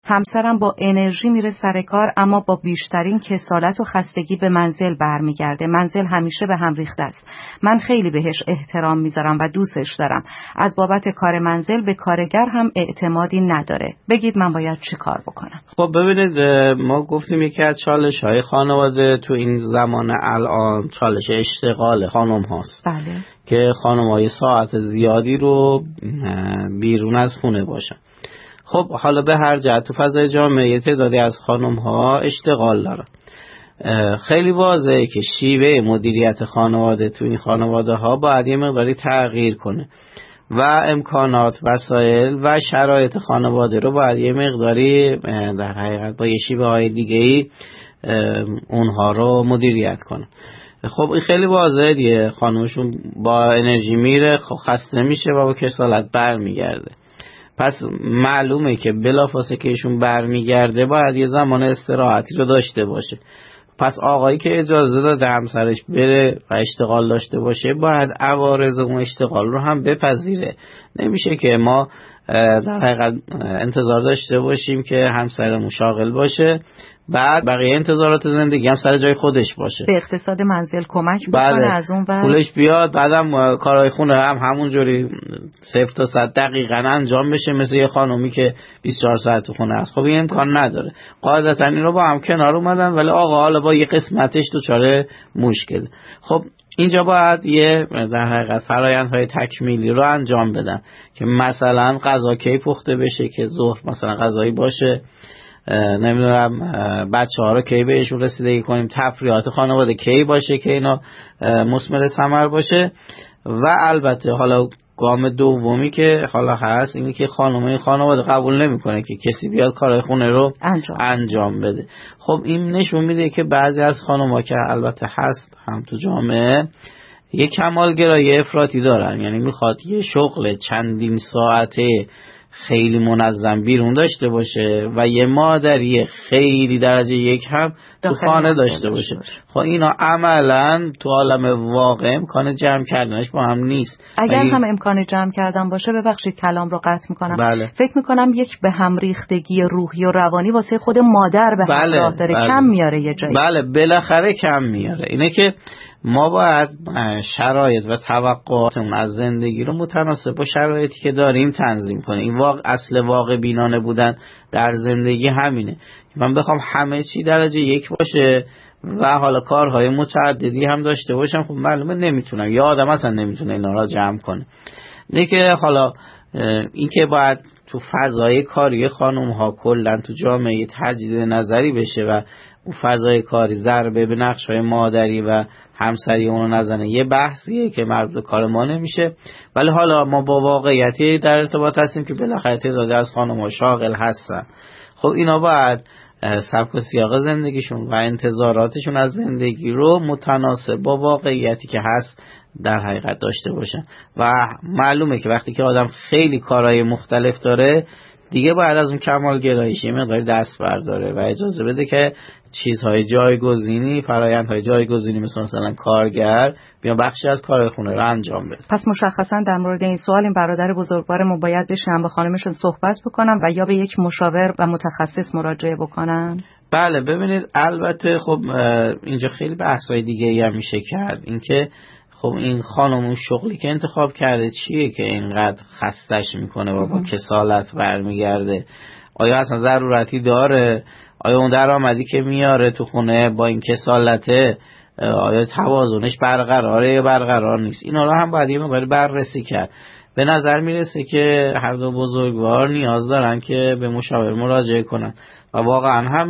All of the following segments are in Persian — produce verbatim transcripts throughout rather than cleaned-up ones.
همسرم با انرژی میره سر کار، اما با بیشترین کسالت و خستگی به منزل برمیگرده. منزل همیشه به هم ریخته است. من خیلی بهش احترام میذارم و دوستش دارم. از بابت کار منزل به کارگر هم اعتمادی نداره. بگید من باید چه کار بکنم؟ خب ببینید، ما گفتیم یکی از چالش های خانواده تو این زمان الان چالش اشتغال خانم هاست. بله. که خانم های ساعت زیادی رو بیرون از خونه باشن. خب حالا به هر جهت تو فضای جامعه تعدادی از خانم ها اشتغال دارن. خیلی واضحه که شیوه مدیریت خانواده تو این خانواده ها باید یه مقداری تغییر کنه و امکانات، وسایل و شرایط خانواده رو باید یه مقداری در حقیقت با یه شیوه های دیگه‌ای اونها رو مدیریت کنه. خب این خیلی واضحه دیگه، خانمشون با انرژی میره، خب خسته میشه و با کسالت برمیگرده. پس معلومه که بلافاصله که ایشون برمیگرده باید یه زمان استراحتی رو داشته باشه. پس آقایی که اجازه داده همسرش بره و اشتغال داشته باشه باید عوارض اون اشتغال رو هم بپذیره. نمیشه که ما در حقیقت انتظار داشته باشیم که همسرمون شاغل باشه بعد بقیه انتظارات زندگی هم سر جای خودش باشه، به اقتصاد منزل کمک بکنه، بله. از اون و پولش بیاد، بعدم کارهای خونه هم همون جوری صفر تا صد دقیقاً انجام بشه مثل یه خانومی که بیست و چهار ساعت تو خونه است. خب این امکان نداره. قاعدتا این رو با هم کنار اومدن، ولی آقا حالا با یه قسمتش دچار مشکل. خب اینجا باید یه در حقیقت فرآیندهای تکمیلی رو انجام بدن که مثلا غذا کی پخته بشه که ظهر مثلا غذایی باشه، نمیدونم بچه ها رو کی بهشون رسیدگی کنیم، تفریحات خانواده کی باشه که اینا مثمر ثمر باشه. و البته حالا گام دومی که حالا هست اینی که خانم خانواده قبول نمیکنه که کسی بیاد کارهای خونه رو انجام, انجام بده. خب این نشون میده که بعضی از خانم‌ها که البته هست هم تو جامعه یه کمالگرایی افراطی دارن، یعنی میخواد یه شغل چندین ساعته خیلی منظم بیرون داشته باشه و یه مادری خیلی درجه یک هم تو خانه داشته باشه. خب اینا عملا تو عالم واقع امکان جمع کردنش با هم نیست. اگر هم امکان جمع کردن باشه، ببخشید کلام رو قطع میکنم، بله. فکر میکنم یک به هم ریختگی روحی و روانی واسه خود مادر به بله. همراه داره. بله. کم میاره یه جایی. بله بالاخره کم میاره. اینه که ما باید شرایط و توقعاتمون از زندگی رو متناسب با شرایطی که داریم تنظیم کنیم. این واقع اصل واقع بینانه بودن در زندگی همینه. من بخوام همه چی درجه یک باشه و حالا کارهای متعددی هم داشته باشم، خب معلومه نمیتونم، یا آدم اصلا نمیتونه اینا را جمع کنه. نه که حالا این که باید تو فضای کاری خانم ها کلا تو جامعه تجدید نظری بشه و اون فضای کاری ضربه به نقش های مادری و همسری اونو نزنه، یه بحثیه که مربوط به کار ما نمیشه. ولی حالا ما با واقعیتی در ارتباط هستیم که بالاخره تعدادی از خانم ها شاغل هستن. خب اینا باید سبک و سیاق زندگیشون و انتظاراتشون از زندگی رو متناسب با واقعیتی که هست در حقیقت داشته باشن. و معلومه که وقتی که آدم خیلی کارهای مختلف داره دیگه باید از اون کمال گرایش یه مقداری دست برداره و اجازه بده که چیزهای جایگزینی، فرآیندهای جایگزینی مثل مثلا کارگر بیا بخشی از کار خونه رو انجام بده. پس مشخصا در مورد این سوال این برادر بزرگوارمون باید بشینن با خانمشون صحبت بکنن و یا به یک مشاور و متخصص مراجعه بکنن. بله ببینید، البته خب اینجا خیلی بحث‌های دیگه‌ای هم میشه کرد. اینکه خب این خانم اون شغلی که انتخاب کرده چیه که اینقدر خستش میکنه و با کسالت برمیگرده؟ آیا اصلا ضرورتی داره؟ آیا اون درآمدی که میاره تو خونه با این کسالته آیا توازنش برقراره یا برقرار نیست؟ اینا رو هم باید یه مقدار بررسی کرد. به نظر میرسه که هر دو بزرگوار نیاز دارن که به مشاور مراجعه کنن و واقعا هم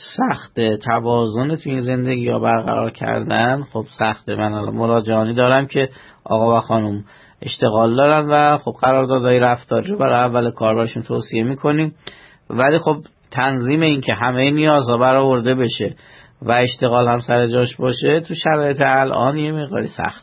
سخت توازن تو این زندگی یا برقرار کردن. خب سخته. من الان مراجعانی دارم که آقا و خانم اشتغال دارن و خب قراردادهای رفتاری رو برای اول کار براشون توصیه میکنیم، ولی خب تنظیم این که همه نیازها برآورده بشه و اشتغال هم سر جاش باشه تو شرایط الان یه مقداری سخت.